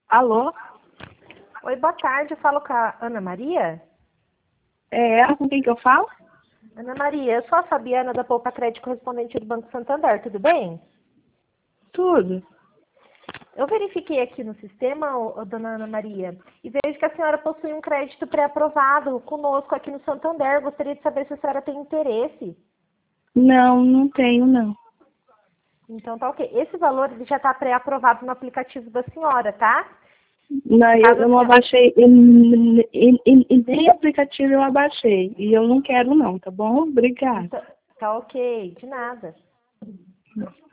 Alô? Oi, boa tarde. Eu falo com a Ana Maria. É ela com quem que eu falo? Ana Maria, eu sou a Fabiana da Poupa Crédito, correspondente do Banco Santander. Tudo bem? Tudo. Eu verifiquei aqui no sistema, dona Ana Maria, e vejo que a senhora possui um crédito pré-aprovado conosco aqui no Santander. Gostaria de saber se a senhora tem interesse. Não, não tenho, não. Então tá ok. Esse valor ele já está pré-aprovado no aplicativo da senhora, tá? Não, Caso eu a não senhora... abaixei, e nem aplicativo eu abaixei. E eu não quero não, tá bom? Obrigada. Tá ok, de nada.